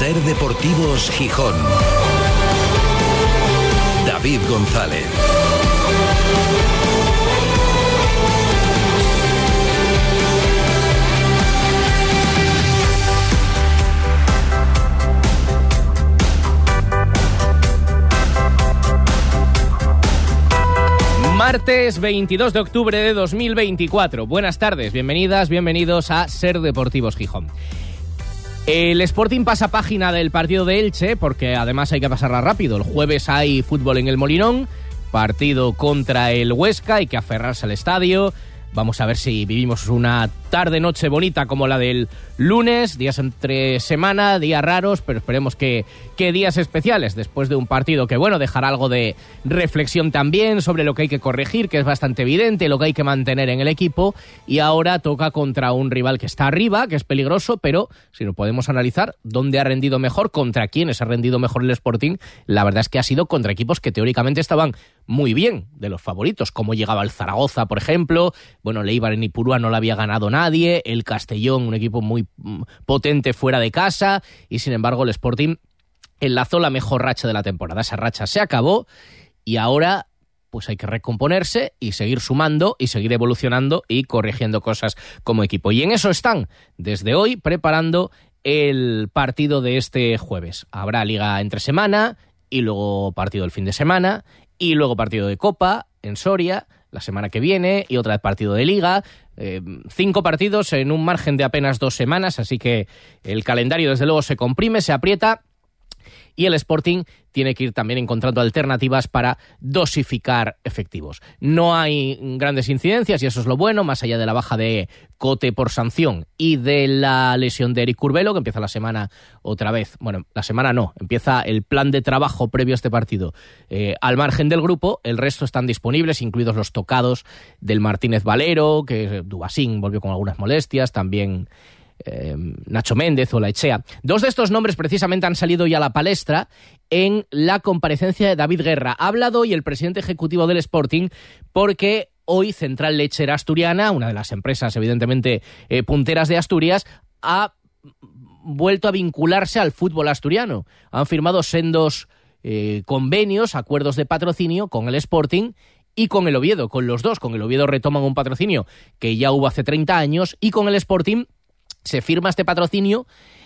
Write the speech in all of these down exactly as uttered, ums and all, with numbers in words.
Ser Deportivos Gijón. David González. Martes veintidós de octubre de dos mil veinticuatro. Buenas tardes, bienvenidas, bienvenidos a Ser Deportivos Gijón. El Sporting pasa página del partido de Elche, porque además hay que pasarla rápido. El jueves hay fútbol en el Molinón, partido contra el Huesca, hay que aferrarse al estadio. Vamos a ver si vivimos una tarde-noche bonita como la del lunes, días entre semana, días raros, pero esperemos que, que días especiales después de un partido que, bueno, dejará algo de reflexión también sobre lo que hay que corregir, que es bastante evidente, lo que hay que mantener en el equipo, y ahora toca contra un rival que está arriba, que es peligroso, pero si lo podemos analizar, ¿dónde ha rendido mejor? ¿Contra quiénes ha rendido mejor el Sporting? La verdad es que ha sido contra equipos que teóricamente estaban muy bien, de los favoritos, como llegaba el Zaragoza, por ejemplo. Bueno, el Eibar en Ipurúa no lo había ganado nadie, el Castellón, un equipo muy potente fuera de casa, y sin embargo el Sporting enlazó la mejor racha de la temporada. Esa racha se acabó y ahora pues hay que recomponerse y seguir sumando y seguir evolucionando y corrigiendo cosas como equipo. Y en eso están desde hoy preparando el partido de este jueves. Habrá liga entre semana y luego partido el fin de semana y luego partido de Copa en Soria la semana que viene y otra vez partido de Liga. Eh, cinco partidos en un margen de apenas dos semanas, así que el calendario desde luego se comprime, se aprieta, y el Sporting tiene que ir también encontrando alternativas para dosificar efectivos. No hay grandes incidencias y eso es lo bueno, más allá de la baja de Cote por sanción y de la lesión de Eric Curbelo, que empieza la semana otra vez. Bueno, la semana no, empieza el plan de trabajo previo a este partido. Eh, al margen del grupo, el resto están disponibles, incluidos los tocados del Martínez Valero, que Dubasín volvió con algunas molestias, también Eh, Nacho Méndez o Laechea. Dos de estos nombres precisamente han salido ya a la palestra en la comparecencia de David Guerra. Ha hablado hoy el presidente ejecutivo del Sporting porque hoy Central Lechera Asturiana, una de las empresas evidentemente eh, punteras de Asturias, ha vuelto a vincularse al fútbol asturiano. Han firmado sendos eh, convenios, acuerdos de patrocinio con el Sporting y con el Oviedo, con los dos. Con el Oviedo retoman un patrocinio que ya hubo hace treinta años y con el Sporting se firma este patrocinio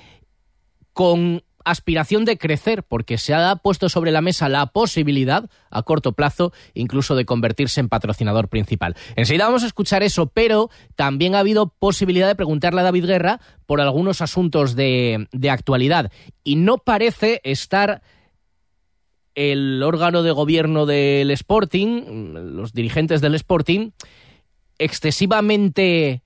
con aspiración de crecer, porque se ha puesto sobre la mesa la posibilidad, a corto plazo, incluso de convertirse en patrocinador principal. Enseguida vamos a escuchar eso, pero también ha habido posibilidad de preguntarle a David Guerra por algunos asuntos de, de actualidad. Y no parece estar el órgano de gobierno del Sporting, los dirigentes del Sporting, excesivamente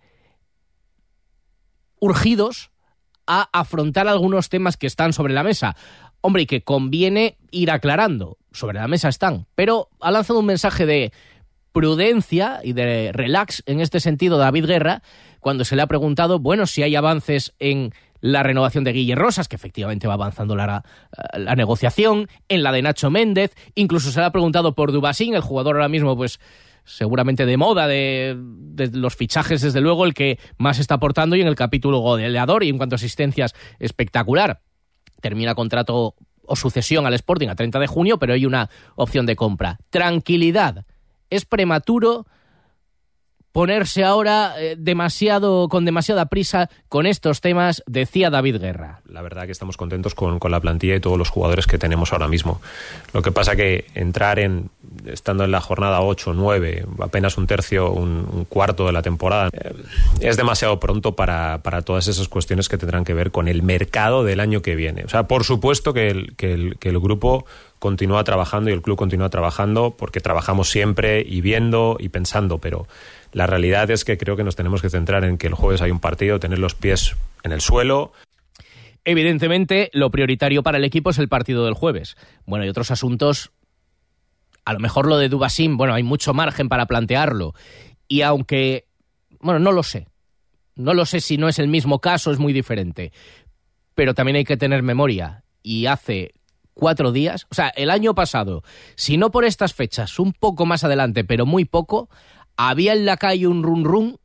urgidos a afrontar algunos temas que están sobre la mesa. Hombre, y que conviene ir aclarando. Sobre la mesa están. Pero ha lanzado un mensaje de prudencia y de relax en este sentido David Guerra cuando se le ha preguntado, bueno, si hay avances en la renovación de Guille Rosas, que efectivamente va avanzando la, la negociación, en la de Nacho Méndez, incluso se le ha preguntado por Dubasín, el jugador ahora mismo pues seguramente de moda, de, de los fichajes, desde luego, el que más está aportando, y en el capítulo goleador y en cuanto a asistencias, espectacular. Termina contrato o sucesión al Sporting a treinta de junio, pero hay una opción de compra. Tranquilidad. Es prematuro ponerse ahora eh, demasiado con demasiada prisa con estos temas, decía David Guerra. La verdad que estamos contentos con, con la plantilla y todos los jugadores que tenemos ahora mismo. Lo que pasa que entrar en, estando en la jornada ocho, nueve, apenas un tercio, un, un cuarto de la temporada, eh, es demasiado pronto para, para todas esas cuestiones que tendrán que ver con el mercado del año que viene. O sea, por supuesto que el, que el, que el grupo continúa trabajando y el club continúa trabajando, porque trabajamos siempre y viendo y pensando, pero la realidad es que creo que nos tenemos que centrar en que el jueves hay un partido, tener los pies en el suelo. Evidentemente, lo prioritario para el equipo es el partido del jueves. Bueno, hay otros asuntos, a lo mejor lo de Dubasín, bueno, hay mucho margen para plantearlo. Y aunque, bueno, no lo sé. No lo sé si no es el mismo caso, es muy diferente. Pero también hay que tener memoria. Y hace cuatro días, o sea, el año pasado, si no por estas fechas, un poco más adelante, pero muy poco, había en la calle un run run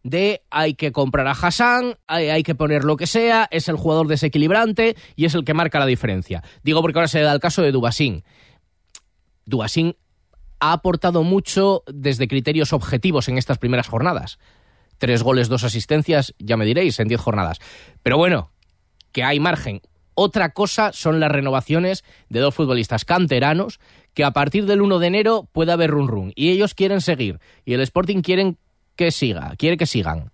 de hay que comprar a Hassan, hay, hay que poner lo que sea, es el jugador desequilibrante y es el que marca la diferencia. Digo porque ahora se da el caso de Dubasín. Dubasín ha aportado mucho desde criterios objetivos en estas primeras jornadas. Tres goles, dos asistencias, ya me diréis, en diez jornadas. Pero bueno, que hay margen. Otra cosa son las renovaciones de dos futbolistas canteranos que a partir del uno de enero puede haber run run. Y ellos quieren seguir. Y el Sporting quieren que siga, quiere que sigan.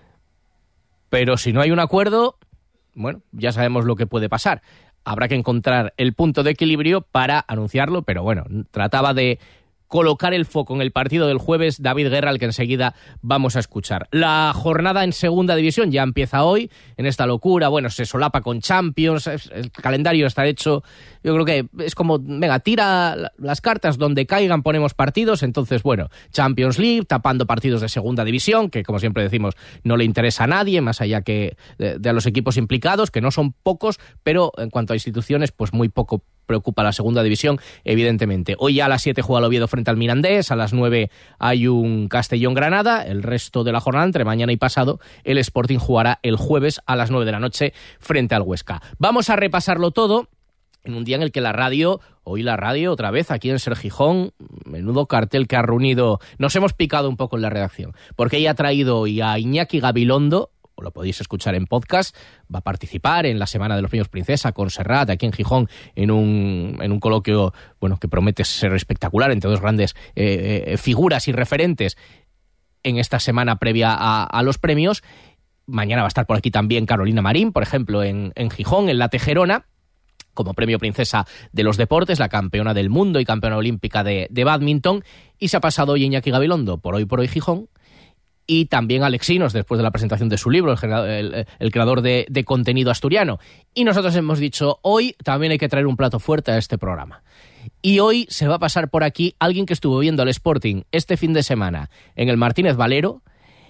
Pero si no hay un acuerdo, bueno, ya sabemos lo que puede pasar. Habrá que encontrar el punto de equilibrio para anunciarlo, pero bueno, trataba de colocar el foco en el partido del jueves David Guerra, al que enseguida vamos a escuchar. La jornada en segunda división ya empieza hoy, en esta locura, bueno, se solapa con Champions, el calendario está hecho, yo creo que es como, venga, tira las cartas donde caigan, ponemos partidos, entonces, bueno, Champions League, tapando partidos de segunda división, que como siempre decimos, no le interesa a nadie, más allá que de, de a los equipos implicados, que no son pocos, pero en cuanto a instituciones, pues muy poco preocupa la segunda división, evidentemente. Hoy ya a las siete juega el Oviedo frente al Mirandés, a las nueve hay un Castellón-Granada, el resto de la jornada, entre mañana y pasado, el Sporting jugará el jueves a las nueve de la noche frente al Huesca. Vamos a repasarlo todo en un día en el que la radio, hoy la radio otra vez aquí en Ser Gijón, menudo cartel que ha reunido, nos hemos picado un poco en la redacción, porque ella ha traído hoy a Iñaki Gabilondo, lo podéis escuchar en podcast, va a participar en la Semana de los Premios Princesa con Serrat, aquí en Gijón, en un, en un coloquio bueno, que promete ser espectacular, entre dos grandes eh, eh, figuras y referentes en esta semana previa a, a los premios. Mañana va a estar por aquí también Carolina Marín, por ejemplo, en, en Gijón, en La Tejerona, como premio Princesa de los Deportes, la campeona del mundo y campeona olímpica de, de bádminton, y se ha pasado hoy Iñaki Gabilondo por Hoy por Hoy Gijón, y también Alexinos, después de la presentación de su libro, el, el, el creador de, de contenido asturiano. Y nosotros hemos dicho, hoy también hay que traer un plato fuerte a este programa. Y hoy se va a pasar por aquí alguien que estuvo viendo al Sporting este fin de semana en el Martínez Valero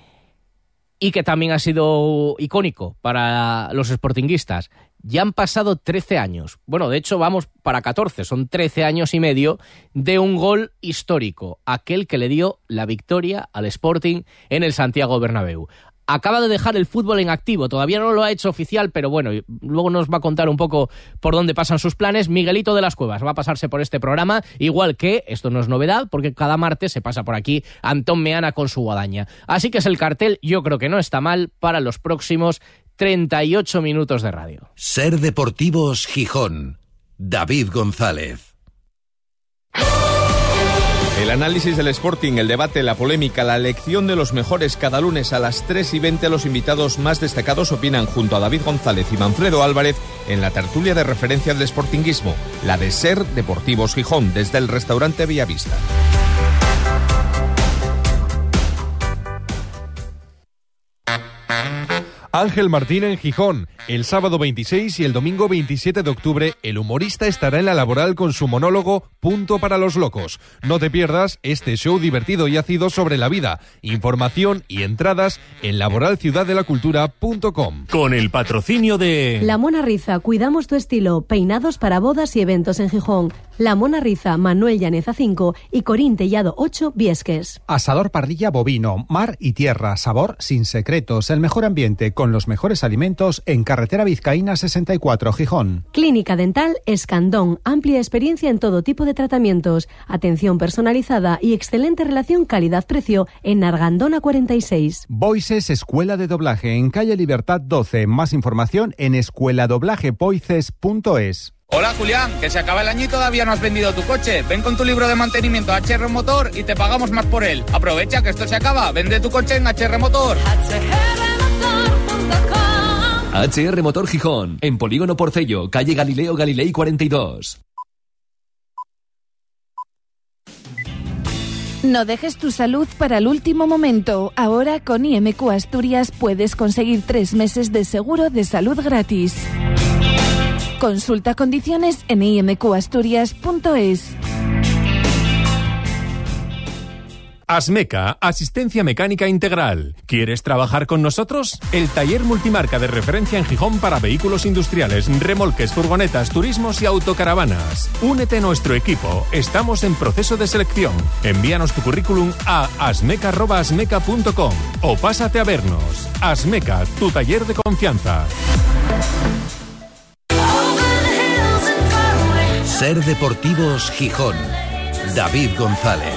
y que también ha sido icónico para los sportinguistas. Ya han pasado trece años. Bueno, de hecho vamos para catorce. Son trece años y medio de un gol histórico. Aquel que le dio la victoria al Sporting en el Santiago Bernabéu. Acaba de dejar el fútbol en activo. Todavía no lo ha hecho oficial, pero bueno, luego nos va a contar un poco por dónde pasan sus planes. Miguelito de las Cuevas va a pasarse por este programa, igual que, esto no es novedad, porque cada martes se pasa por aquí Antón Meana con su guadaña. Así que es el cartel, yo creo que no está mal para los próximos treinta y ocho minutos de radio. Ser Deportivos Gijón. David González. El análisis del Sporting, el debate, la polémica, la elección de los mejores. Cada lunes a las tres y veinte los invitados más destacados opinan junto a David González y Manfredo Álvarez en la tertulia de referencia del sportinguismo, la de Ser Deportivos Gijón, desde el restaurante Villavista. Ángel Martín en Gijón. El sábado veintiséis y el domingo veintisiete de octubre, el humorista estará en La Laboral con su monólogo Punto para los Locos. No te pierdas este show divertido y ácido sobre la vida. Información y entradas en laboral ciudad de la cultura punto com. Con el patrocinio de... La Mona Riza, cuidamos tu estilo. Peinados para bodas y eventos en Gijón. La Mona Riza, Manuel Llaneza cinco y Corín Tellado ocho, Viesques. Asador Parrilla Bovino, mar y tierra, sabor sin secretos, el mejor ambiente con los mejores alimentos en carretera Vizcaína sesenta y cuatro, Gijón. Clínica Dental Escandón, amplia experiencia en todo tipo de tratamientos, atención personalizada y excelente relación calidad-precio en Argandona cuarenta y seis. Voices Escuela de Doblaje en calle Libertad doce, más información en escuela doblaje voices punto es. Hola Julián, que se acaba el año y todavía no has vendido tu coche. Ven con tu libro de mantenimiento a H R Motor y te pagamos más por él. Aprovecha que esto se acaba, vende tu coche en H R Motor. H R Motor Gijón, en Polígono Porcello, calle Galileo Galilei cuarenta y dos. No dejes tu salud para el último momento. Ahora con I M Q Asturias puedes conseguir tres meses de seguro de salud gratis. Consulta condiciones en i m q asturias punto es. Asmeca, asistencia mecánica integral. ¿Quieres trabajar con nosotros? El taller multimarca de referencia en Gijón para vehículos industriales, remolques, furgonetas, turismos y autocaravanas. Únete a nuestro equipo. Estamos en proceso de selección. Envíanos tu currículum a asmeca arroba asmeca punto com o pásate a vernos. Asmeca, tu taller de confianza. Ser Deportivos Gijón. David González.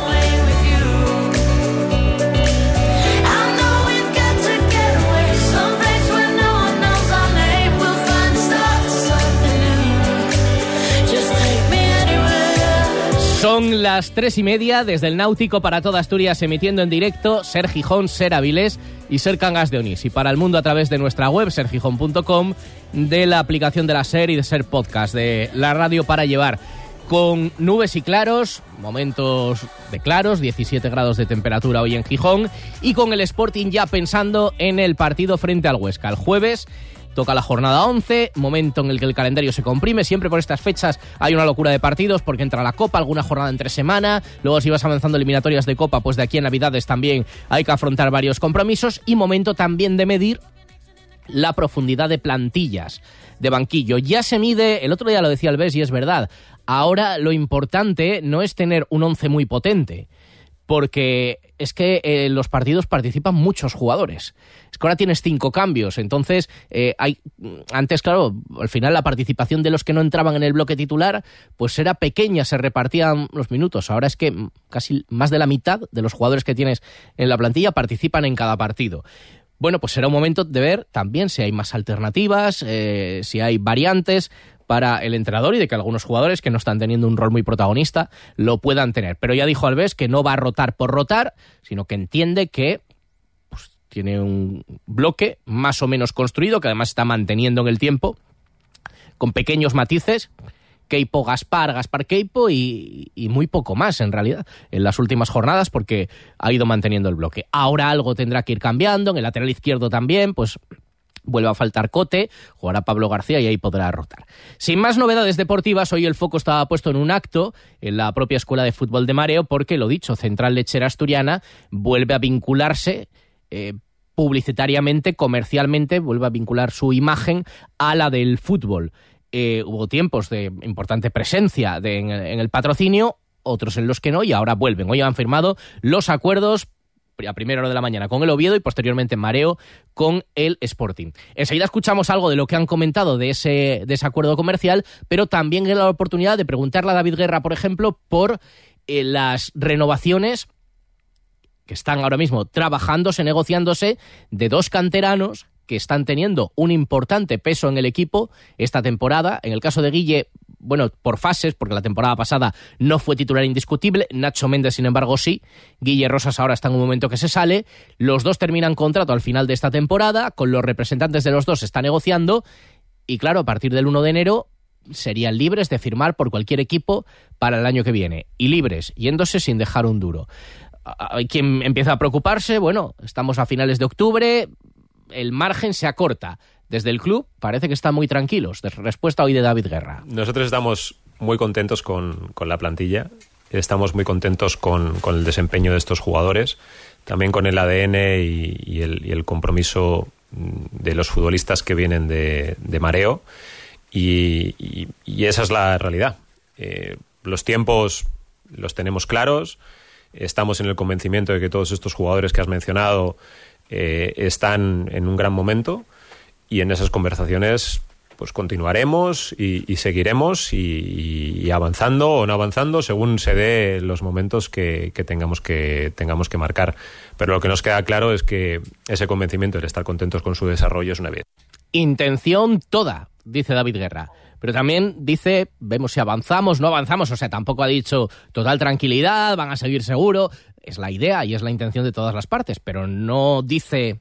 Son las tres y media desde el Náutico para toda Asturias, emitiendo en directo Ser Gijón, Ser Avilés y Ser Cangas de Onís. Y para el mundo a través de nuestra web, ser gijón punto com, de la aplicación de la Ser y de Ser Podcast, de la radio para llevar. Con nubes y claros, momentos de claros, diecisiete grados de temperatura hoy en Gijón, y con el Sporting ya pensando en el partido frente al Huesca. El jueves toca la jornada once, momento en el que el calendario se comprime. Siempre por estas fechas hay una locura de partidos porque entra la Copa, alguna jornada entre semana, luego si vas avanzando eliminatorias de Copa, pues de aquí a Navidades también hay que afrontar varios compromisos, y momento también de medir la profundidad de plantillas, de banquillo. Ya se mide, el otro día lo decía Alves y es verdad, ahora lo importante no es tener un once muy potente, porque es que en eh, los partidos participan muchos jugadores. Es que ahora tienes cinco cambios, entonces eh, hay antes, claro, al final la participación de los que no entraban en el bloque titular pues era pequeña, se repartían los minutos. Ahora es que casi más de la mitad de los jugadores que tienes en la plantilla participan en cada partido. Bueno, pues será un momento de ver también si hay más alternativas, eh, si hay variantes para el entrenador y de que algunos jugadores que no están teniendo un rol muy protagonista lo puedan tener. Pero ya dijo Alves que no va a rotar por rotar, sino que entiende que pues, tiene un bloque más o menos construido, que además está manteniendo en el tiempo, con pequeños matices, Queipo, Gaspar, Gaspar Queipo y, y muy poco más en realidad en las últimas jornadas, porque ha ido manteniendo el bloque. Ahora algo tendrá que ir cambiando, en el lateral izquierdo también, pues vuelve a faltar Cote, jugará Pablo García y ahí podrá rotar. Sin más novedades deportivas, hoy el foco estaba puesto en un acto en la propia Escuela de Fútbol de Mareo, porque, lo dicho, Central Lechera Asturiana vuelve a vincularse eh, publicitariamente, comercialmente, vuelve a vincular su imagen a la del fútbol. Eh, hubo tiempos de importante presencia de, en, en el patrocinio, otros en los que no, y ahora vuelven. Hoy han firmado los acuerdos a primera hora de la mañana con el Oviedo y posteriormente en Mareo con el Sporting. Enseguida escuchamos algo de lo que han comentado de ese, de ese acuerdo comercial, pero también he la oportunidad de preguntarle a David Guerra, por ejemplo, por eh, las renovaciones que están ahora mismo trabajándose, negociándose, de dos canteranos que están teniendo un importante peso en el equipo esta temporada. En el caso de Guille, bueno, por fases, porque la temporada pasada no fue titular indiscutible. Nacho Méndez, sin embargo, sí. Guille Rosas ahora está en un momento que se sale. Los dos terminan contrato al final de esta temporada. Con los representantes de los dos se está negociando. Y claro, a partir del uno de enero serían libres de firmar por cualquier equipo para el año que viene. Y libres, yéndose sin dejar un duro. Hay quien empieza a preocuparse. Bueno, estamos a finales de octubre. El margen se acorta. Desde el club parece que están muy tranquilos. Respuesta hoy de David Guerra. Nosotros estamos muy contentos con, con la plantilla, estamos muy contentos con, con el desempeño de estos jugadores, también con el A D N y, y, el, y el compromiso de los futbolistas que vienen de, de Mareo, y, y, y esa es la realidad. Eh, los tiempos los tenemos claros, estamos en el convencimiento de que todos estos jugadores que has mencionado eh, están en un gran momento, y en esas conversaciones pues continuaremos y, y seguiremos y, y avanzando o no avanzando según se dé los momentos que, que tengamos que tengamos que marcar. Pero lo que nos queda claro es que ese convencimiento de estar contentos con su desarrollo es una evidencia. Intención toda, dice David Guerra. Pero también dice, vemos si avanzamos, no avanzamos, o sea, tampoco ha dicho total tranquilidad, van a seguir seguro. Es la idea y es la intención de todas las partes, pero no dice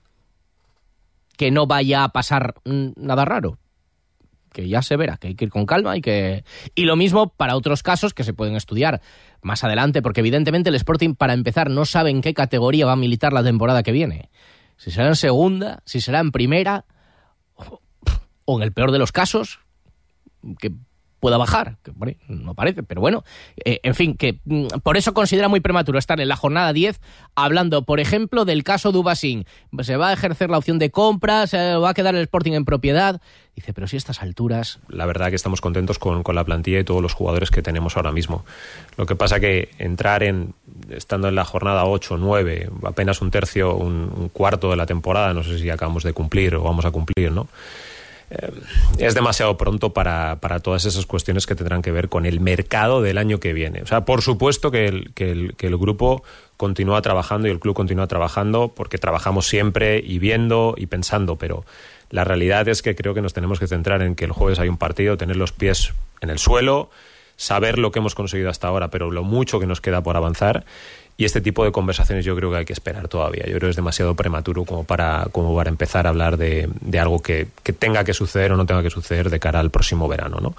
que no vaya a pasar nada raro, que ya se verá, que hay que ir con calma y que... Y lo mismo para otros casos que se pueden estudiar más adelante, porque evidentemente el Sporting, para empezar, no sabe en qué categoría va a militar la temporada que viene. Si será en segunda, si será en primera, o en el peor de los casos, que pueda bajar, que bueno, no parece, pero bueno, eh, en fin, que mm, por eso considera muy prematuro estar en la jornada diez hablando, por ejemplo, del caso Dubasín. Se va a ejercer la opción de compra, se va a quedar el Sporting en propiedad. Dice, pero si a estas alturas... La verdad que estamos contentos con, con la plantilla y todos los jugadores que tenemos ahora mismo. Lo que pasa que entrar en, estando en la jornada ocho, nueve, apenas un tercio, un, un cuarto de la temporada, no sé si acabamos de cumplir o vamos a cumplir, ¿no? Eh, es demasiado pronto para, para todas esas cuestiones que tendrán que ver con el mercado del año que viene. O sea, por supuesto que el, que el, que el grupo continúa trabajando y el club continúa trabajando porque trabajamos siempre y viendo y pensando, pero la realidad es que creo que nos tenemos que centrar en que el jueves hay un partido, tener los pies en el suelo, saber lo que hemos conseguido hasta ahora, pero lo mucho que nos queda por avanzar. Y este tipo de conversaciones yo creo que hay que esperar todavía. Yo creo que es demasiado prematuro como para, como para empezar a hablar de, de algo que, que tenga que suceder o no tenga que suceder de cara al próximo verano, ¿no?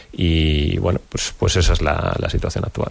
Y bueno, pues, pues esa es la, la situación actual.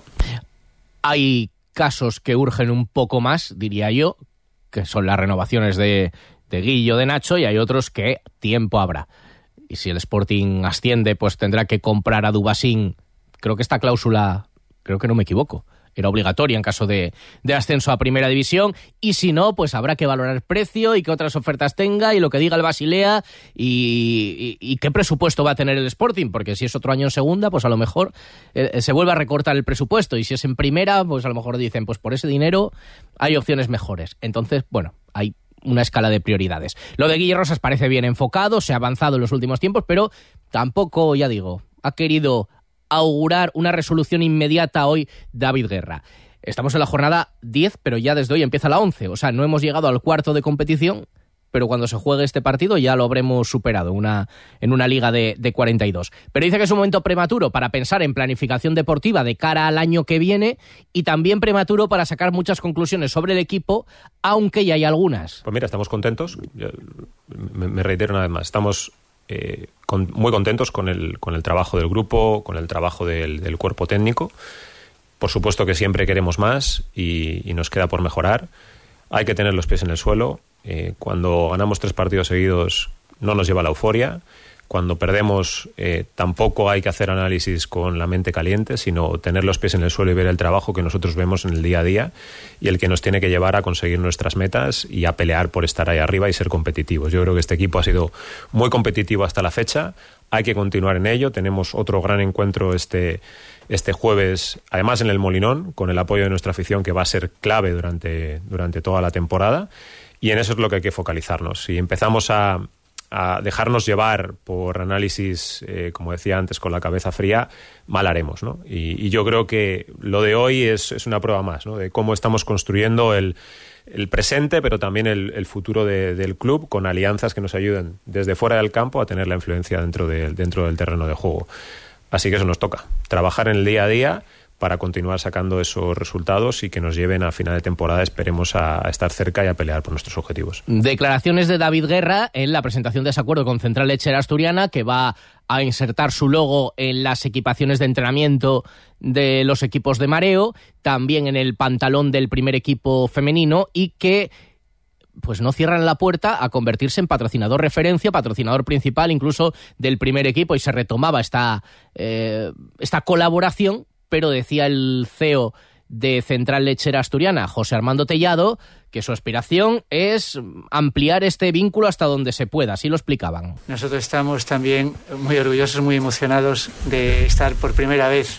Hay casos que urgen un poco más, diría yo, que son las renovaciones de, de Guillo, de Nacho, y hay otros que tiempo habrá. Y si el Sporting asciende, pues tendrá que comprar a Dubasín. Creo que esta cláusula, creo que no me equivoco, era obligatoria en caso de, de ascenso a Primera División, y si no, pues habrá que valorar el precio y qué otras ofertas tenga y lo que diga el Basilea y, y, y qué presupuesto va a tener el Sporting, porque si es otro año en Segunda, pues a lo mejor eh, se vuelve a recortar el presupuesto, y si es en Primera, pues a lo mejor dicen, pues por ese dinero hay opciones mejores. Entonces, bueno, hay una escala de prioridades. Lo de Guille Rosas parece bien enfocado, se ha avanzado en los últimos tiempos, pero tampoco, ya digo, ha querido augurar una resolución inmediata hoy David Guerra. Estamos en la jornada diez, pero ya desde hoy empieza la once. O sea, no hemos llegado al cuarto de competición, pero cuando se juegue este partido ya lo habremos superado una, en una liga de, de cuarenta y dos. Pero dice que es un momento prematuro para pensar en planificación deportiva de cara al año que viene, y también prematuro para sacar muchas conclusiones sobre el equipo, aunque ya hay algunas. Pues mira, estamos contentos. Yo me, me reitero una vez más. Estamos Eh, con, muy contentos con el, con el trabajo del grupo, con el trabajo del, del cuerpo técnico. Por supuesto que siempre queremos más y, y nos queda por mejorar. Hay que tener los pies en el suelo. Eh, cuando ganamos tres partidos seguidos no nos lleva la euforia. Cuando perdemos eh, tampoco hay que hacer análisis con la mente caliente, sino tener los pies en el suelo y ver el trabajo que nosotros vemos en el día a día y el que nos tiene que llevar a conseguir nuestras metas y a pelear por estar ahí arriba y ser competitivos. Yo creo que este equipo ha sido muy competitivo hasta la fecha, hay que continuar en ello. Tenemos otro gran encuentro este, este jueves, además en el Molinón, con el apoyo de nuestra afición, que va a ser clave durante, durante toda la temporada, y en eso es lo que hay que focalizarnos. Si empezamos a a dejarnos llevar por análisis, eh, como decía antes, con la cabeza fría, mal haremos, ¿no? Y, y yo creo que lo de hoy es, es una prueba más, ¿no?, de cómo estamos construyendo el, el presente, pero también el, el futuro de, del club, con alianzas que nos ayuden desde fuera del campo a tener la influencia dentro, de, dentro del terreno de juego. Así que eso nos toca, trabajar en el día a día para continuar sacando esos resultados y que nos lleven a final de temporada, esperemos, a, a estar cerca y a pelear por nuestros objetivos. Declaraciones de David Guerra en la presentación de ese acuerdo con Central Lechera Asturiana, que va a insertar su logo en las equipaciones de entrenamiento de los equipos de mareo, también en el pantalón del primer equipo femenino, y que pues no cierran la puerta a convertirse en patrocinador referencia, patrocinador principal incluso del primer equipo, y se retomaba esta, eh, esta colaboración. Pero decía el C E O de Central Lechera Asturiana, José Armando Tellado, que su aspiración es ampliar este vínculo hasta donde se pueda. Así lo explicaban. Nosotros estamos también muy orgullosos, muy emocionados de estar por primera vez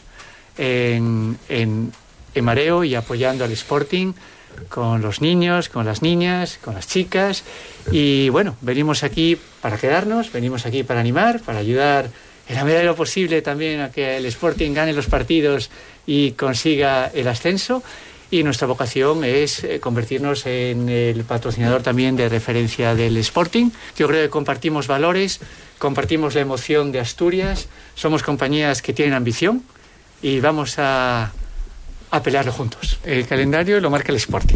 en, en, en mareo y apoyando al Sporting con los niños, con las niñas, con las chicas. Y bueno, venimos aquí para quedarnos, venimos aquí para animar, para ayudar en la medida de lo posible también a que el Sporting gane los partidos y consiga el ascenso, y nuestra vocación es convertirnos en el patrocinador también de referencia del Sporting. Yo creo que compartimos valores, compartimos la emoción de Asturias, somos compañías que tienen ambición y vamos a, a pelearlo juntos. El calendario lo marca el Sporting.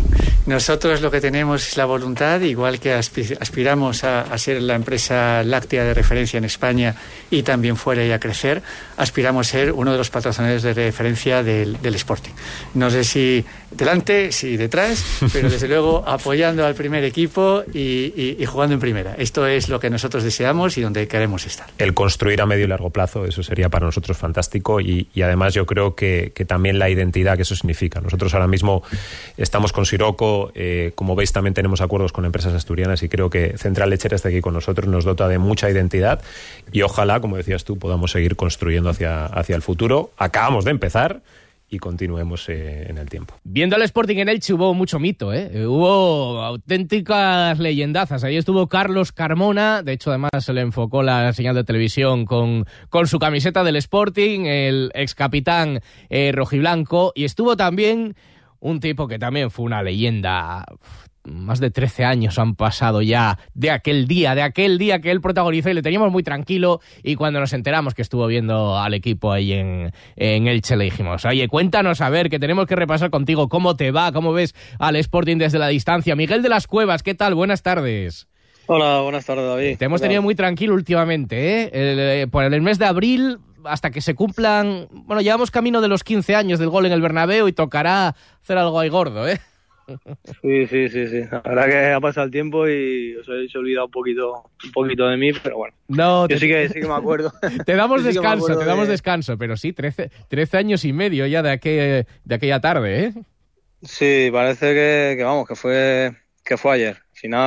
Nosotros lo que tenemos es la voluntad, igual que aspiramos a, a ser la empresa láctea de referencia en España y también fuera y a crecer, aspiramos a ser uno de los patrocinadores de referencia del, del Sporting. No sé si delante, si detrás, pero desde luego apoyando al primer equipo y, y, y jugando en primera. Esto es lo que nosotros deseamos y donde queremos estar. El construir a medio y largo plazo, eso sería para nosotros fantástico y, y además yo creo que, que también la identidad que eso significa. Nosotros ahora mismo estamos con Siroco, eh, como veis también tenemos acuerdos con empresas asturianas y creo que Central Lechera está aquí con nosotros, nos dota de mucha identidad y ojalá, como decías tú, podamos seguir construyendo hacia, hacia el futuro. Acabamos de empezar y continuemos eh, en el tiempo. Viendo al Sporting en Elche hubo mucho mito, ¿eh? Hubo auténticas leyendazas. Ahí estuvo Carlos Carmona, de hecho además se le enfocó la señal de televisión con, con su camiseta del Sporting, el excapitán eh, rojiblanco, y estuvo también un tipo que también fue una leyenda. Más de trece años han pasado ya de aquel día, de aquel día que él protagonizó y le teníamos muy tranquilo, y cuando nos enteramos que estuvo viendo al equipo ahí en, en Elche le dijimos, oye, cuéntanos a ver, que tenemos que repasar contigo cómo te va, cómo ves al Sporting desde la distancia. Miguel de las Cuevas, ¿qué tal? Buenas tardes. Hola, buenas tardes, David. Te hemos tenido muy tranquilo últimamente, ¿eh? El, el, por el mes de abril, hasta que se cumplan, bueno, llevamos camino de los quince años del gol en el Bernabéu y tocará hacer algo ahí gordo, ¿eh? Sí, sí, sí, sí. La verdad que ha pasado el tiempo y os habéis olvidado un poquito, un poquito de mí, pero bueno. No, yo te... sí que sí que me acuerdo. Te damos sí descanso, te damos de... descanso, pero sí, trece, trece años y medio ya de, aquel, de aquella tarde, ¿eh? Sí, parece que, que vamos, que fue que fue ayer.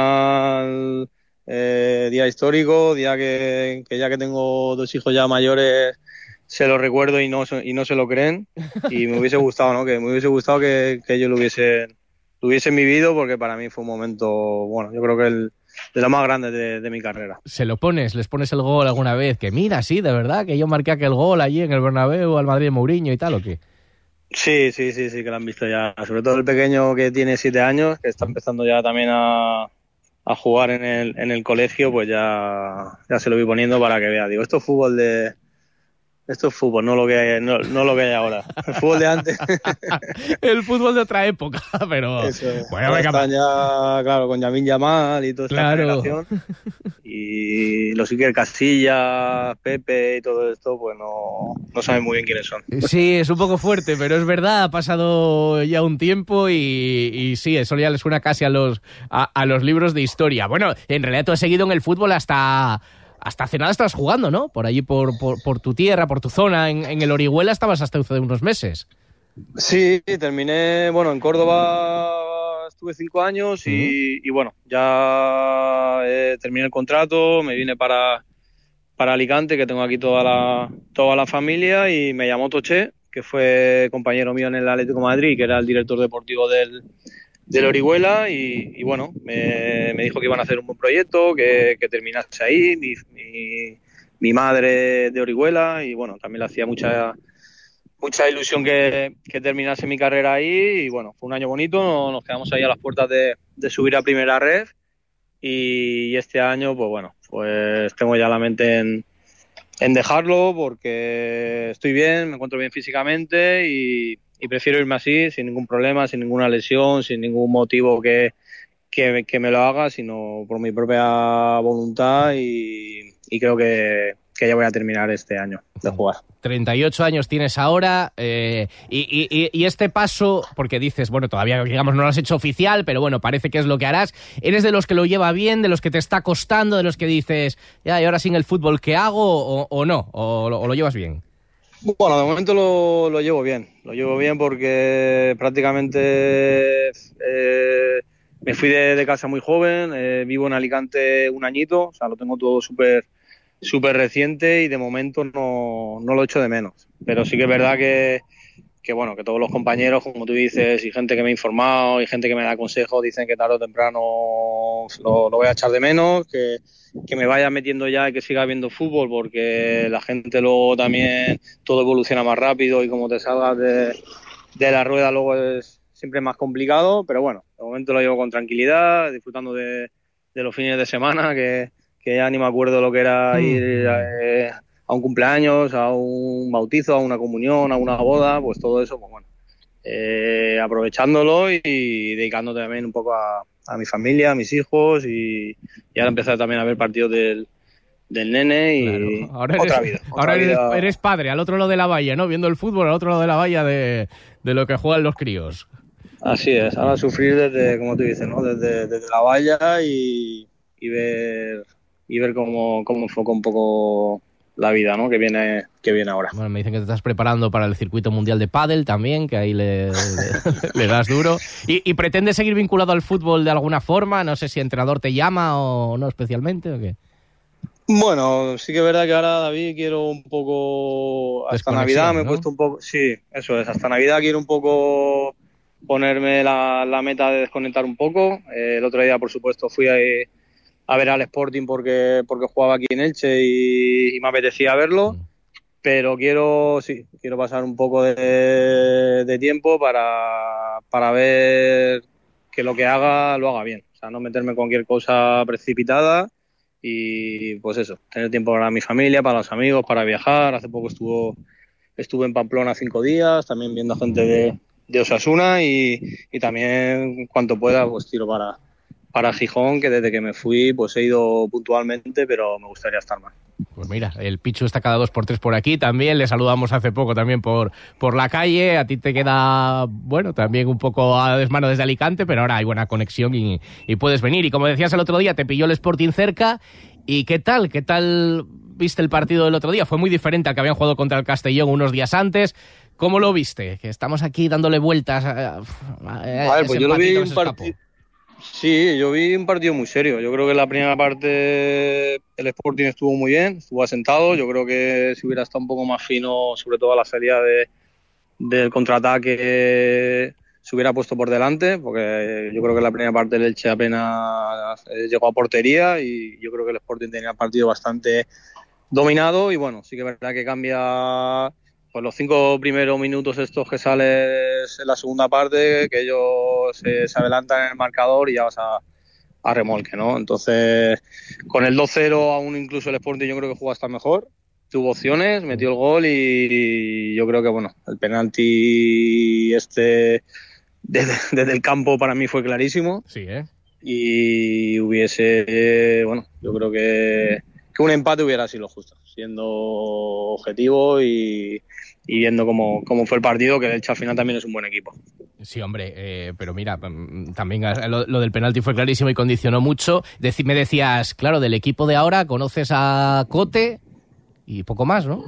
Final, eh, día histórico, día que, que ya que tengo dos hijos ya mayores se lo recuerdo y no y no se lo creen, y me hubiese gustado, ¿no? Que me hubiese gustado que, que ellos lo hubiesen lo hubiesen vivido, porque para mí fue un momento, bueno, yo creo que el de lo más grande de, de mi carrera. ¿Se lo pones? ¿Les pones el gol alguna vez? Que mira, sí, de verdad, que yo marqué aquel gol allí en el Bernabéu al Madrid de Mourinho y tal, ¿o qué? Sí, sí, sí, sí, que lo han visto ya. Sobre todo el pequeño que tiene siete años, que está empezando ya también a, a jugar en el, en el colegio, pues ya, ya se lo voy poniendo para que vea. Digo, esto es fútbol de... Esto es fútbol, no lo que hay, no, no lo que hay ahora. El fútbol de antes. El fútbol de otra época, pero... Eso, bueno, venga, están ya, claro, con Yamin Yamal y toda esta claro. generación. Y los Iker Casillas, Pepe y todo esto, pues no, no saben muy bien quiénes son. Sí, es un poco fuerte, pero es verdad, ha pasado ya un tiempo y, y sí, eso ya le suena casi a los, a, a los libros de historia. Bueno, en realidad tú has seguido en el fútbol hasta... Hasta hace nada estabas jugando, ¿no? Por allí, por, por, por tu tierra, por tu zona, en, en el Orihuela estabas hasta hace unos meses. Sí, terminé, bueno, en Córdoba estuve cinco años y, y bueno, ya eh, terminé el contrato, me vine para, para Alicante, que tengo aquí toda la, toda la familia, y me llamó Toché, que fue compañero mío en el Atlético de Madrid, que era el director deportivo del... del Orihuela, y, y bueno, me, me dijo que iban a hacer un buen proyecto, que, que terminase ahí, mi, mi, mi madre de Orihuela, y bueno, también le hacía mucha mucha ilusión que, que terminase mi carrera ahí, y bueno, fue un año bonito, nos quedamos ahí a las puertas de, de subir a primera red, y este año, pues bueno, pues tengo ya la mente en, en dejarlo, porque estoy bien, me encuentro bien físicamente, y Y prefiero irme así, sin ningún problema, sin ninguna lesión, sin ningún motivo que, que, que me lo haga, sino por mi propia voluntad, y, y creo que, que ya voy a terminar este año de jugar. treinta y ocho años tienes ahora, eh, y, y, y este paso, porque dices, bueno, todavía digamos no lo has hecho oficial, pero bueno, parece que es lo que harás. ¿Eres de los que lo lleva bien, de los que te está costando, de los que dices, ya, y ahora sin el fútbol, ¿qué hago? ¿O, o no? ¿O lo, o lo llevas bien? Bueno, de momento lo, lo llevo bien, lo llevo bien porque prácticamente eh, me fui de, de casa muy joven, eh, vivo en Alicante un añito, o sea, lo tengo todo súper súper reciente y de momento no, no lo echo de menos. Pero sí que es verdad que, que, bueno, que todos los compañeros, como tú dices, y gente que me ha informado y gente que me da consejos, dicen que tarde o temprano lo, lo voy a echar de menos, que que me vaya metiendo ya y que siga viendo fútbol, porque la gente luego también todo evoluciona más rápido y como te salgas de, de la rueda luego es siempre más complicado, pero bueno, de momento lo llevo con tranquilidad, disfrutando de, de los fines de semana, que, que ya ni me acuerdo lo que era ir a, a un cumpleaños, a un bautizo, a una comunión, a una boda, pues todo eso, pues bueno, eh, aprovechándolo y, y dedicando también un poco a, a mi familia, a mis hijos y, y ahora empezar también a ver partidos del, del nene y claro. Ahora eres, otra vida. Otra ahora eres, vida. eres padre, al otro lado de la valla, ¿no? Viendo el fútbol, al otro lado de la valla de, de lo que juegan los críos. Así es, ahora sufrir desde, como tú dices, ¿no? Desde, desde la valla y, y ver y ver cómo, cómo enfoca un poco la vida, ¿no? Que viene, que viene ahora. Bueno, me dicen que te estás preparando para el circuito mundial de pádel también, que ahí le, le, le das duro. ¿Y, ¿Y pretendes seguir vinculado al fútbol de alguna forma? No sé si entrenador te llama o no especialmente o qué. Bueno, sí que es verdad que ahora, David, quiero un poco... Hasta Navidad me he ¿no? puesto un poco... Sí, eso es. Hasta Navidad quiero un poco ponerme la, la meta de desconectar un poco. Eh, el otro día, por supuesto, fui a, a ver al Sporting porque porque jugaba aquí en Elche y, y me apetecía verlo. Mm. Pero quiero, sí, quiero pasar un poco de, de tiempo para, para ver que lo que haga, lo haga bien. O sea, no meterme en cualquier cosa precipitada. Y pues eso, tener tiempo para mi familia, para los amigos, para viajar. Hace poco estuvo, estuve en Pamplona cinco días, también viendo gente de, de Osasuna y, y también cuanto pueda pues tiro para, para Gijón, que desde que me fui pues he ido puntualmente, pero me gustaría estar más. Pues mira, el Pichu está cada dos por tres por aquí también, le saludamos hace poco también por, por la calle, a ti te queda, bueno, también un poco a desmano desde Alicante, pero ahora hay buena conexión y, y puedes venir. Y como decías el otro día, te pilló el Sporting cerca, ¿y qué tal? ¿Qué tal viste el partido del otro día? Fue muy diferente al que habían jugado contra el Castellón unos días antes. ¿Cómo lo viste? Que estamos aquí dándole vueltas a, a, a, a ver, pues yo lo vi un partido... Sí, yo vi un partido muy serio. Yo creo que en la primera parte el Sporting estuvo muy bien, estuvo asentado. Yo creo que si hubiera estado un poco más fino, sobre todo a la salida de, del contraataque, se hubiera puesto por delante, porque yo creo que en la primera parte el Elche apenas llegó a portería y yo creo que el Sporting tenía el partido bastante dominado. Y bueno, sí que es verdad que cambia... Pues los cinco primeros minutos estos que sales en la segunda parte, que ellos se, se adelantan en el marcador y ya vas a, a remolque, ¿no? Entonces, con el dos cero aún incluso el Sporting yo creo que jugó hasta mejor. Tuvo opciones, metió el gol y, y yo creo que, bueno, el penalti este desde, desde el campo para mí fue clarísimo. Sí, ¿eh? Y hubiese, eh, bueno, yo creo que, que un empate hubiera sido lo justo, siendo objetivo y... y viendo cómo, cómo fue el partido, que de hecho al final también es un buen equipo. Sí, hombre, eh, pero mira, también lo, lo del penalti fue clarísimo y condicionó mucho. Deci- me decías, claro, del equipo de ahora conoces a Cote y poco más, ¿no?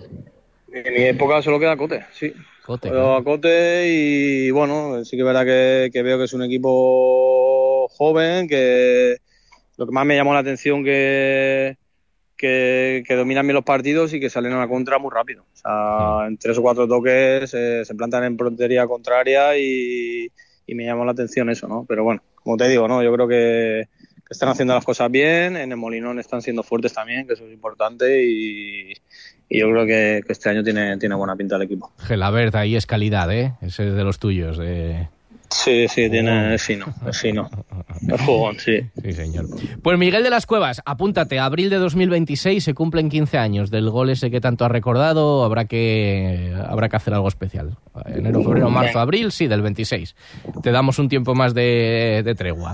En mi época solo queda Cote, sí. Cote, Pero a Cote y bueno, sí que es verdad que, que veo que es un equipo joven, que lo que más me llamó la atención que... Que, que dominan bien los partidos y que salen a la contra muy rápido. O sea, en tres o cuatro toques eh, se plantan en portería contraria y, y me llamó la atención eso, ¿no? Pero bueno, como te digo, ¿no? Yo creo que, que están haciendo las cosas bien, en el Molinón están siendo fuertes también, que eso es importante y, y yo creo que, que este año tiene, tiene buena pinta el equipo. Gelabert, ahí es calidad, ¿eh? Ese es de los tuyos, eh... Sí, sí, tiene, es fino, es fino. Es jugón, sí. Sí, señor. Pues Miguel de las Cuevas, apúntate, abril de dos mil veintiséis se cumplen quince años del gol ese que tanto has recordado, habrá que habrá que hacer algo especial. Enero, febrero, marzo, abril, sí, del veintiséis. Te damos un tiempo más de, de tregua.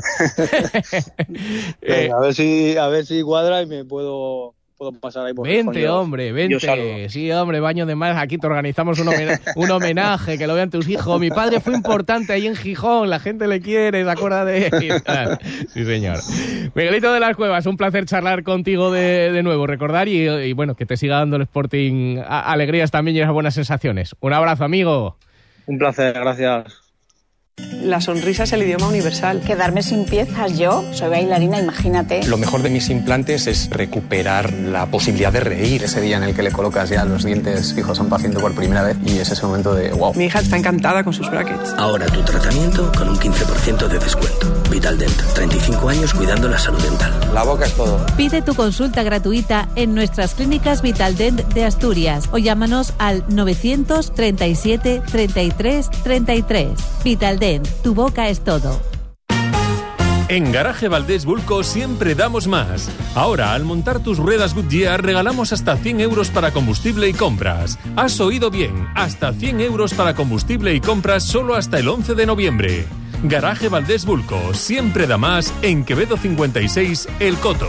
Venga, a ver si a ver si cuadra y me puedo... puedo pasar ahí por Vente, hombre, vente. Sí, hombre, baño de mar. Aquí te organizamos un homenaje, un homenaje, que lo vean tus hijos. Mi padre fue importante ahí en Gijón, la gente le quiere, se acuerda de él. Sí, señor. Miguelito de las Cuevas, un placer charlar contigo de, de nuevo, recordar y, y bueno, que te siga dando el Sporting a, alegrías también y esas buenas sensaciones. Un abrazo, amigo. Un placer, gracias. La sonrisa es el idioma universal. Quedarme sin piezas yo, soy bailarina, imagínate. Lo mejor de mis implantes es recuperar la posibilidad de reír. Ese día en el que le colocas ya los dientes fijos a un paciente por primera vez y es ese momento de wow. Mi hija está encantada con sus brackets. Ahora tu tratamiento con un quince por ciento de descuento. Vitaldent, treinta y cinco años cuidando la salud dental. La boca es todo. Pide tu consulta gratuita en nuestras clínicas Vitaldent de Asturias o llámanos al novecientos treinta y siete treinta y tres treinta y tres. Vitaldent, tu boca es todo. En Garaje Valdés Bulco siempre damos más. Ahora, al montar tus ruedas Goodyear, regalamos hasta cien euros para combustible y compras. Has oído bien, hasta cien euros para combustible y compras solo hasta el once de noviembre. Garaje Valdés Bulco, siempre da más en Quevedo cincuenta y seis, El Coto.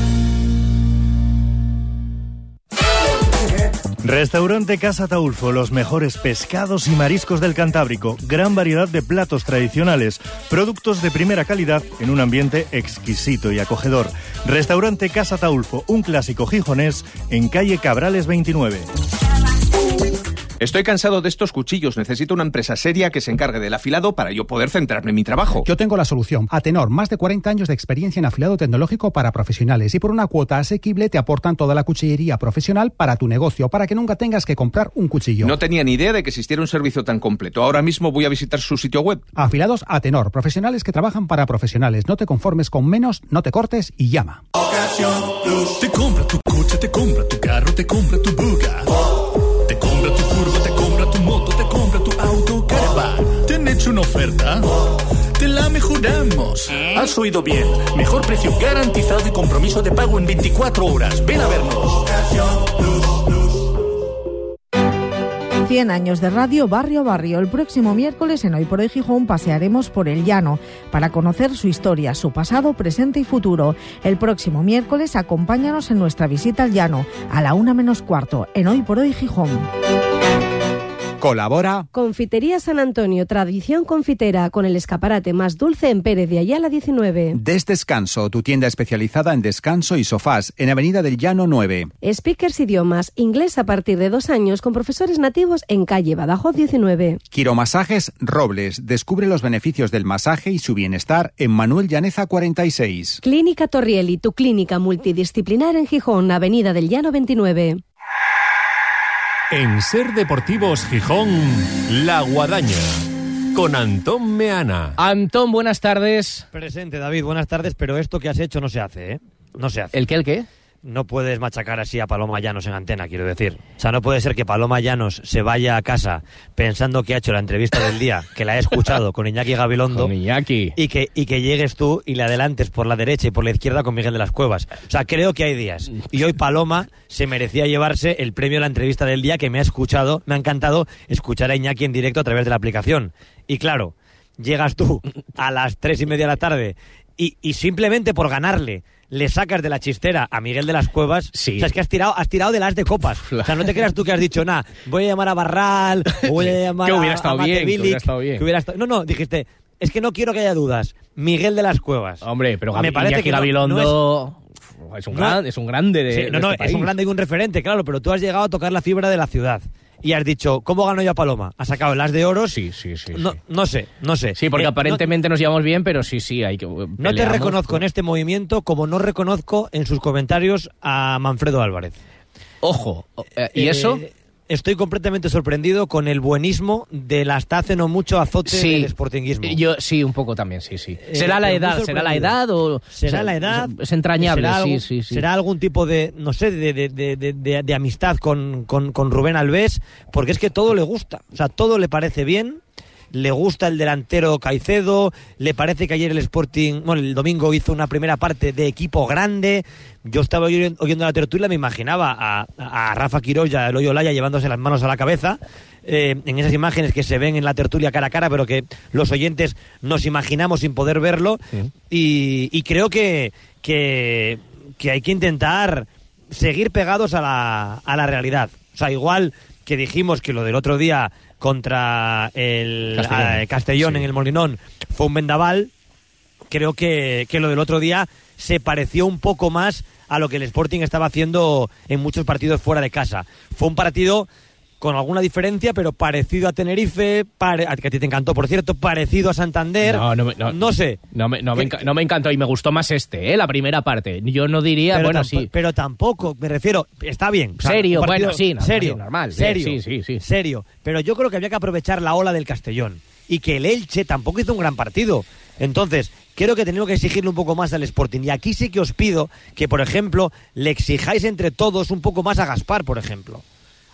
Restaurante Casa Taulfo, los mejores pescados y mariscos del Cantábrico, gran variedad de platos tradicionales, productos de primera calidad en un ambiente exquisito y acogedor. Restaurante Casa Taulfo, un clásico gijonés en calle Cabrales veintinueve. Estoy cansado de estos cuchillos. Necesito una empresa seria que se encargue del afilado para yo poder centrarme en mi trabajo. Yo tengo la solución. Atenor, más de cuarenta años de experiencia en afilado tecnológico para profesionales y por una cuota asequible te aportan toda la cuchillería profesional para tu negocio, para que nunca tengas que comprar un cuchillo. No tenía ni idea de que existiera un servicio tan completo. Ahora mismo voy a visitar su sitio web. Afilados Atenor, profesionales que trabajan para profesionales. No te conformes con menos, no te cortes y llama. Ocasión Plus. Te compra tu coche, te compra tu carro, te compra tu buga. Te compra tu furgo, te compra tu moto, te compra tu auto, caravan. ¿Te han hecho una oferta? Te la mejoramos. Has oído bien. Mejor precio garantizado y compromiso de pago en veinticuatro horas. Ven a vernos. cien años de radio barrio a barrio. El próximo miércoles en Hoy por Hoy Gijón pasearemos por el llano para conocer su historia, su pasado, presente y futuro. El próximo miércoles acompáñanos en nuestra visita al llano a la una menos cuarto en Hoy por Hoy Gijón. Colabora Confitería San Antonio, tradición confitera, con el escaparate más dulce en Pérez de Ayala diecinueve. Desdescanso, tu tienda especializada en descanso y sofás, en Avenida del Llano nueve. Speakers Idiomas, inglés a partir de dos años con profesores nativos en calle Badajoz diecinueve. Quiromasajes Robles, descubre los beneficios del masaje y su bienestar en Manuel Llaneza cuarenta y seis. Clínica Torrielli, tu clínica multidisciplinar en Gijón, Avenida del Llano veintinueve. En Ser Deportivos Gijón, La Guadaña, con Antón Meana. Antón, buenas tardes. Presente, David, buenas tardes, pero esto que has hecho no se hace, ¿eh? No se hace. ¿El qué, el qué? No puedes machacar así a Paloma Llanos en antena, quiero decir. O sea, no puede ser que Paloma Llanos se vaya a casa pensando que ha hecho la entrevista del día, que la he escuchado con Iñaki Gabilondo. Con Iñaki. Y que, y que llegues tú y le adelantes por la derecha y por la izquierda con Miguel de las Cuevas. O sea, creo que hay días. Y hoy Paloma se merecía llevarse el premio a la entrevista del día, que me ha escuchado, me ha encantado escuchar a Iñaki en directo a través de la aplicación. Y claro, llegas tú a las tres y media de la tarde y, y simplemente por ganarle le sacas de la chistera a Miguel de las Cuevas. Sí. O sea, es que has tirado, has tirado de las de copas. O sea, no te creas tú que has dicho, nah, voy a llamar a Barral, o voy a llamar que hubiera a, estado a bien, que hubiera estado bien. Que hubiera estado... No, no, dijiste, es que no quiero que haya dudas. Miguel de las Cuevas. Hombre, pero me parece Iñaki que no, Gabilondo... no es... Es un, gran, es un grande de, sí, no, de no, este es país. un grande y un referente, claro, pero tú has llegado a tocar la fibra de la ciudad. Y has dicho, ¿cómo gano yo a Paloma? ¿Has sacado el as de oros? Sí, sí, sí. No, sí. no sé, no sé. Sí, porque eh, aparentemente no, nos llevamos bien, pero sí, sí, hay que... No te reconozco en este movimiento como no reconozco en sus comentarios a Manfredo Álvarez. Ojo, ¿y eh, eso? Estoy completamente sorprendido con el buenismo del hasta hace no mucho azote sí, del sportinguismo. Yo sí, un poco también, sí, sí. Eh, ¿Será la edad? ¿Será la edad o...? ¿Será o sea, la edad? Es entrañable, ¿será sí, algún, sí, sí. ¿Será algún tipo de, no sé, de, de, de, de, de, de amistad con, con, con Rubén Alves? Porque es que todo le gusta. O sea, todo le parece bien. Le gusta el delantero Caicedo, le parece que ayer el Sporting, bueno, el domingo hizo una primera parte de equipo grande. Yo estaba oyendo, oyendo la tertulia, me imaginaba a, a Rafa Quiroz y a Eloy Olaya llevándose las manos a la cabeza, eh, en esas imágenes que se ven en la tertulia cara a cara, pero que los oyentes nos imaginamos sin poder verlo. Sí. Y, y creo que, que, que hay que intentar seguir pegados a la, a la realidad. O sea, igual que dijimos que lo del otro día contra el Castellón, eh, Castellón sí. en el Molinón fue un vendaval, creo que, que lo del otro día se pareció un poco más a lo que el Sporting estaba haciendo en muchos partidos fuera de casa. Fue un partido con alguna diferencia, pero parecido a Tenerife, pare, que a ti te encantó, por cierto, parecido a Santander. No, no, no, no sé. No me, no, me enca- no me encantó y me gustó más este, ¿eh? La primera parte. Yo no diría, pero bueno, tampo- sí. Pero tampoco, me refiero, está bien. O sea, serio, partido, bueno, sí, normal, serio, normal. Serio, sí, sí, sí. Serio. Pero yo creo que había que aprovechar la ola del Castellón. Y que el Elche tampoco hizo un gran partido. Entonces, creo que tenemos que exigirle un poco más al Sporting. Y aquí sí que os pido que, por ejemplo, le exijáis entre todos un poco más a Gaspar, por ejemplo.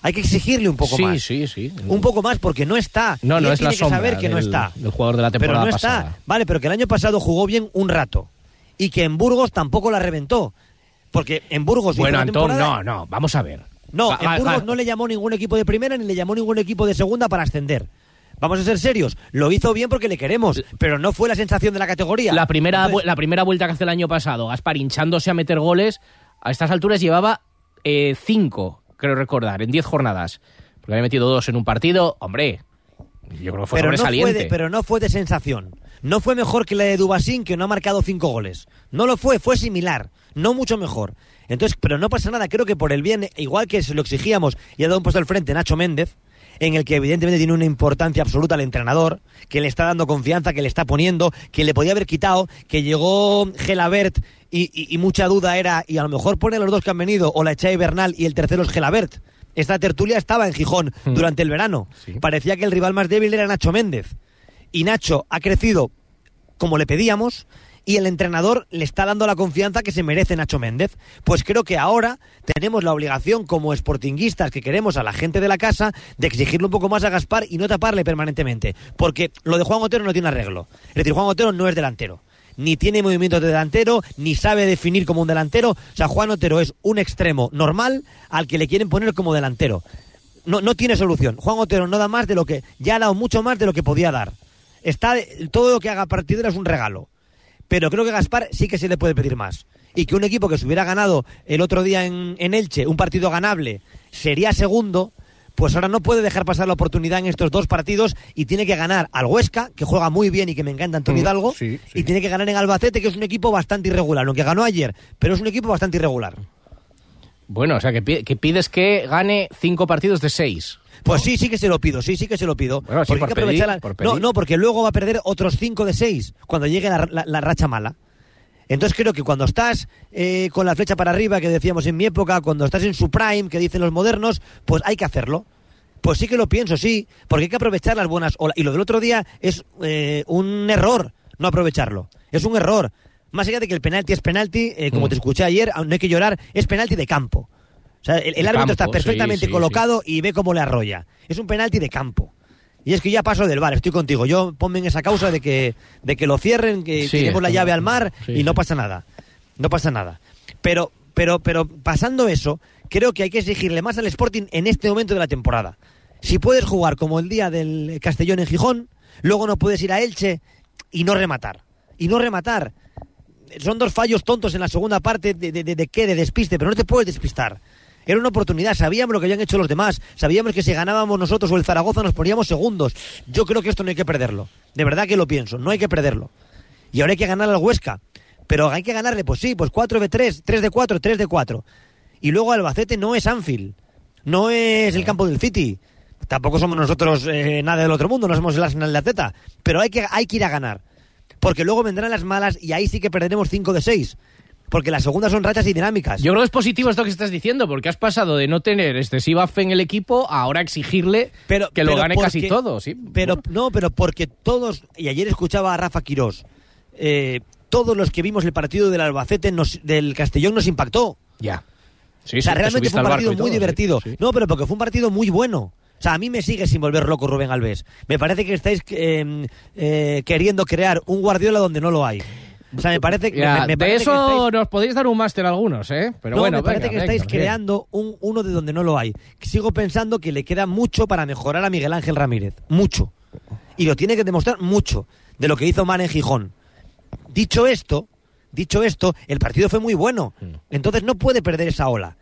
Hay que exigirle un poco sí, más. Sí, sí, sí. Un poco más porque no está. No, no y él es tiene la sombra que saber que del, no está. del jugador de la temporada pero no pasada. está. Vale, pero que el año pasado jugó bien un rato. Y que en Burgos tampoco la reventó. Porque en Burgos... Bueno, hizo Antón, temporada... no, no, vamos a ver. No, va, en va, Burgos va. no le llamó ningún equipo de primera ni le llamó ningún equipo de segunda para ascender. Vamos a ser serios. Lo hizo bien porque le queremos, pero no fue la sensación de la categoría. La primera, Entonces... la primera vuelta que hace el año pasado, Gaspar hinchándose a meter goles, a estas alturas llevaba eh, cinco, creo recordar, en diez jornadas. Porque había metido dos en un partido. Hombre, yo creo que fue pero sobresaliente. No fue de, pero no fue de sensación. No fue mejor que la de Dubasín, que no ha marcado cinco goles. No lo fue, fue similar. No mucho mejor. Entonces, pero no pasa nada. Creo que por el bien, igual que se lo exigíamos y ha dado un puesto al frente Nacho Méndez, en el que evidentemente tiene una importancia absoluta al entrenador, que le está dando confianza, que le está poniendo, que le podía haber quitado, que llegó Gelabert y, y, y mucha duda era, y a lo mejor pone a los dos que han venido, o la Echai Bernal y el tercero es Gelabert. Esta tertulia estaba en Gijón mm. durante el verano. Sí. Parecía que el rival más débil era Nacho Méndez. Y Nacho ha crecido como le pedíamos y el entrenador le está dando la confianza que se merece Nacho Méndez. Pues creo que ahora tenemos la obligación como sportinguistas que queremos a la gente de la casa de exigirle un poco más a Gaspar y no taparle permanentemente. Porque lo de Juan Otero no tiene arreglo. Es decir, Juan Otero no es delantero. Ni tiene movimientos de delantero, ni sabe definir como un delantero. O sea, Juan Otero es un extremo normal al que le quieren poner como delantero. No, no tiene solución. Juan Otero no da más de lo que... Ya ha dado mucho más de lo que podía dar. Está todo lo que haga a partir de ahora es un regalo. Pero creo que Gaspar sí que se le puede pedir más. Y que un equipo que se hubiera ganado el otro día en, en Elche, un partido ganable, sería segundo, pues ahora no puede dejar pasar la oportunidad en estos dos partidos y tiene que ganar al Huesca, que juega muy bien y que me encanta Antonio Hidalgo, sí, sí. Y tiene que ganar en Albacete, que es un equipo bastante irregular, aunque ganó ayer, pero es un equipo bastante irregular. Bueno, o sea, que, que pides que gane cinco partidos de seis. Pues sí, sí que se lo pido, sí, sí que se lo pido. Bueno, sí, porque por hay que aprovechar la... pedir, por No, no, porque luego va a perder otros cinco de seis cuando llegue la, la, la racha mala. Entonces creo que cuando estás eh, con la flecha para arriba, que decíamos en mi época, cuando estás en su prime, que dicen los modernos, pues hay que hacerlo. Pues sí que lo pienso, sí, porque hay que aprovechar las buenas olas. Y lo del otro día es eh, un error no aprovecharlo. Es un error. Más allá de que el penalti es penalti, eh, como mm. te escuché ayer, no hay que llorar, es penalti de campo. O sea, el, el árbitro campo, está perfectamente sí, sí, colocado sí. y ve cómo le arrolla. Es un penalti de campo. Y es que ya paso del V A R, estoy contigo. Yo ponme en esa causa de que, de que lo cierren, que sí, tiremos la llave al mar sí, y no pasa nada. No pasa nada. Pero, pero, pero pasando eso, creo que hay que exigirle más al Sporting en este momento de la temporada. Si puedes jugar como el día del Castellón en Gijón, luego no puedes ir a Elche y no rematar. Y no rematar. Son dos fallos tontos en la segunda parte de, de, de, de qué, de despiste, pero no te puedes despistar. Era una oportunidad, sabíamos lo que habían hecho los demás, sabíamos que si ganábamos nosotros o el Zaragoza nos poníamos segundos. Yo creo que esto no hay que perderlo, de verdad que lo pienso, no hay que perderlo. Y ahora hay que ganar al Huesca, pero hay que ganarle, pues sí, pues cuatro de tres, tres de cuatro, tres de cuatro. Y luego Albacete no es Anfield, no es el campo del City, tampoco somos nosotros eh, nada del otro mundo, no somos el Arsenal de Azeta, pero hay que, hay que ir a ganar, porque luego vendrán las malas y ahí sí que perderemos cinco de seis. Porque las segundas son rachas y dinámicas. Yo creo que es positivo esto que estás diciendo, porque has pasado de no tener excesiva fe en el equipo a ahora exigirle pero, que lo pero gane porque, casi todo. ¿Sí? Pero no, pero porque todos, y ayer escuchaba a Rafa Quirós, eh, todos los que vimos el partido del Albacete, nos, del Castellón, nos impactó. Ya. Sí, o sea, sí, realmente fue un partido muy todo, divertido. Sí, sí. No, pero porque fue un partido muy bueno. O sea, a mí me sigue sin volver loco Rubén Alves. Me parece que estáis eh, eh, queriendo crear un Guardiola donde no lo hay. O sea, me parece, ya, me, me de parece eso que estáis... nos podéis dar un máster algunos, ¿eh? Pero no, bueno, me parece venga, que estáis venga, creando un, uno de donde no lo hay. Sigo pensando que le queda mucho para mejorar a Miguel Ángel Ramírez. Mucho. Y lo tiene que demostrar mucho de lo que hizo Man en Gijón. Dicho esto, dicho esto, el partido fue muy bueno. Entonces no puede perder esa ola.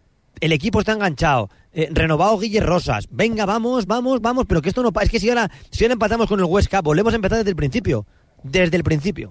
El equipo está enganchado. Eh, renovado Guille Rosas. Venga, vamos, vamos, vamos. Pero que esto no pasa. Es que si ahora, si ahora empatamos con el Huesca, volvemos a empezar desde el principio. Desde el principio.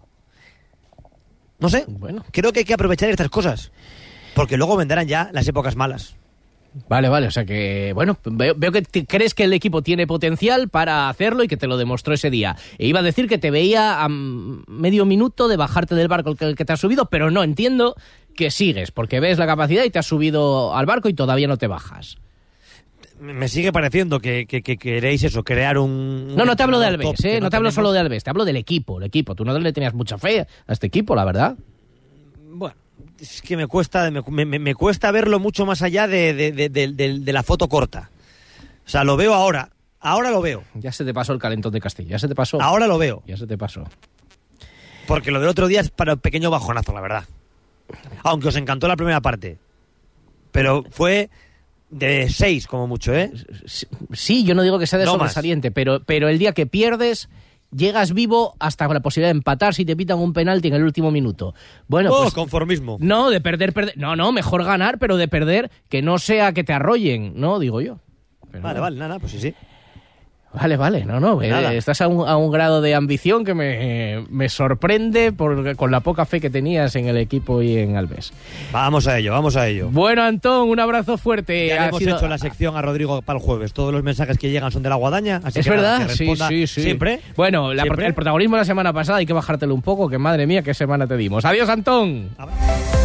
No sé, bueno. Creo que hay que aprovechar estas cosas, porque luego vendrán ya las épocas malas. Vale, vale, o sea que, bueno, veo, veo que te, crees que el equipo tiene potencial para hacerlo y que te lo demostró ese día. E iba a decir que te veía a medio minuto de bajarte del barco el que, el que te has subido, pero no, entiendo que sigues, porque ves la capacidad y te has subido al barco y todavía no te bajas. Me sigue pareciendo que, que, que queréis eso, crear un... No, no te hablo de Alves, ¿eh? No, no te hablo solo de Alves, te hablo del equipo, el equipo. Tú no le tenías mucha fe a este equipo, la verdad. Bueno, es que me cuesta me, me, me cuesta verlo mucho más allá de, de, de, de, de, de la foto corta. O sea, lo veo ahora. Ahora lo veo. Ya se te pasó el calentón de Castilla. Ya se te pasó. Ahora lo veo. Ya se te pasó. Porque lo del otro día es para un pequeño bajonazo, la verdad. Aunque os encantó la primera parte. Pero fue de seis como mucho, ¿eh? Sí, yo no digo que sea de no sobresaliente, pero, pero el día que pierdes, llegas vivo hasta con la posibilidad de empatar si te pitan un penalti en el último minuto. Bueno, oh, pues, conformismo. No, de perder, perder. No, no, mejor ganar, pero de perder que no sea que te arrollen, ¿no? Digo yo. Pero vale, no. vale, nada, pues sí, sí. Vale, vale, no, no, eh, estás a un, a un grado de ambición que me, me sorprende por, con la poca fe que tenías en el equipo y en Alves. Vamos a ello, vamos a ello. Bueno, Antón, un abrazo fuerte. Ya ha hemos sido... hecho la sección a Rodrigo para el jueves. Todos los mensajes que llegan son de la guadaña. Así es que verdad, nada, que sí, sí, sí. Siempre. Bueno, la, ¿Siempre? el protagonismo de la semana pasada hay que bajártelo un poco, que madre mía, qué semana te dimos. Adiós, Antón.